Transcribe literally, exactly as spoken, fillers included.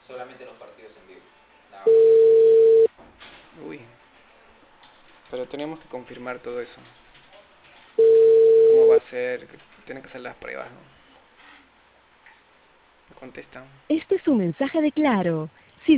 Solamente los partidos en vivo. Nada más. Uy, pero tenemos que confirmar todo eso. ¿Cómo va a ser? Tienen que hacer las pruebas, ¿no? Me contestan. Este es un mensaje de Claro.